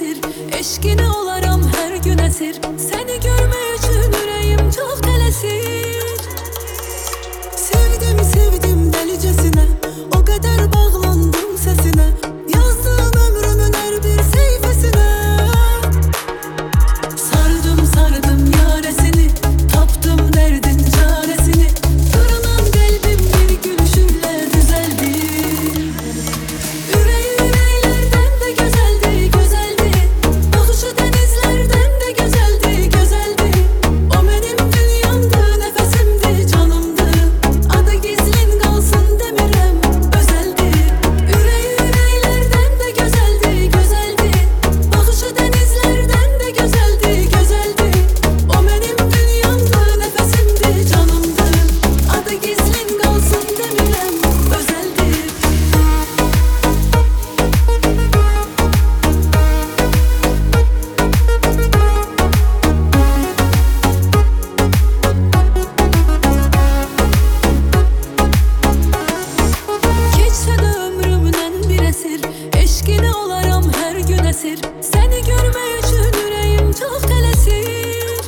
esir. Eşkine olaram her gün esir. Seni görmek için yüreğim çok tələsir. Sevdim sevdim delicesine, o kadar bağlandım sesine. Yazdım ömrümün her bir seyfesine. Sardım sardım yaresini, taptım derdin çaresini. Kırılan kalbim bir gülüşünle düzeldi. Yüreği yüreklerden de güzeldi, güzeldi. Bakışı denizlerden de güzeldi, güzeldi. O benim dünyamdı, nefesimdi, canımdı. Adı gizlin kalsın demirem, özeldi. Yüreği yüreklerden de güzeldi, güzeldi. Bakışı denizlerden de güzeldi, güzeldi. O benim dünyamdı, nefesimdi, canımdı. Adı gizlin kalsın demirem, özeldi. Keçsə də ömrümdən bir əsir. Eşkine olaram her gün esir. Seni görmək üçün yüreğim çok tələsir.